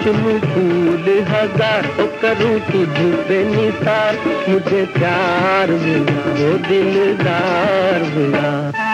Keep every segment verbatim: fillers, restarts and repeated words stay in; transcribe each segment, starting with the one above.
चुनूं फूल हजार तो करूं तुझ पे निसार, मुझे प्यार मिला वो दिलदार मिला।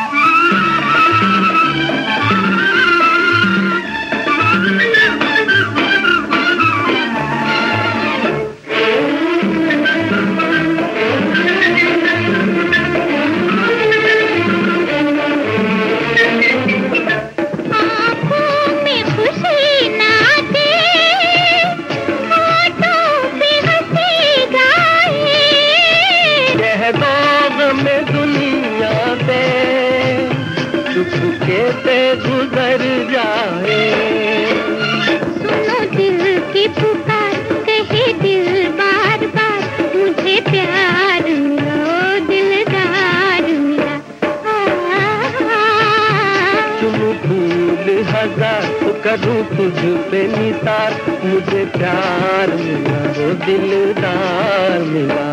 में दुनिया से चुपके से गुजर जाए। सुनो दिल की पुकार, कहे दिल बार बार, मुझे प्यार मिला ओ दिलदार मिला। चुनूं फूल हजार तो करूं तुझ पे निसार, मुझे प्यार मिला वो दिलदार मिला।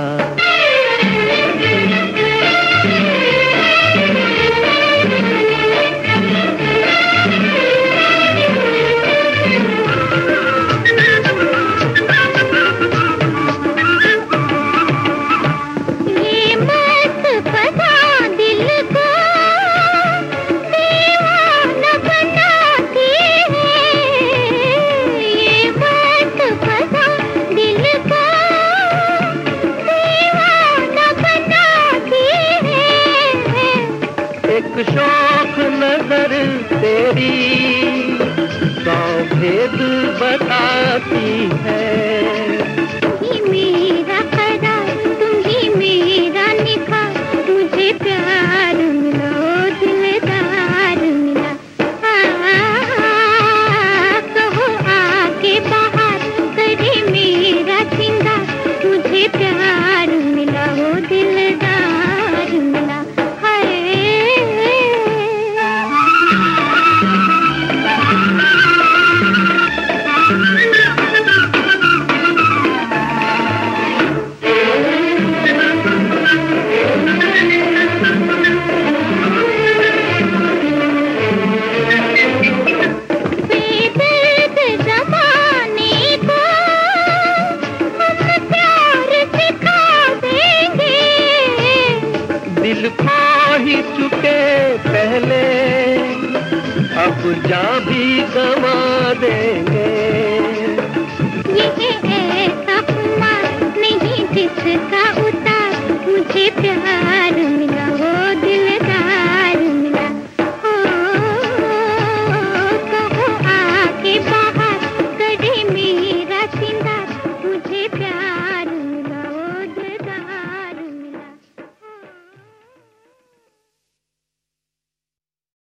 एक शौक नजर तेरी सौ भेद बताती है। तुम ही मेरा करार, तुम ही मेरा निखार, मुझे प्यार मिला ओ दिलदार मिला। कहो आके बाहर करे मेरा सिंगार, मुझे प्यार मिला ओ दिलदार मिला। दिल खो ही चुके पहले, अब जा भी गवा देंगे। ये ऐसा खुमार नहीं जिसका उतार, मुझे प्यार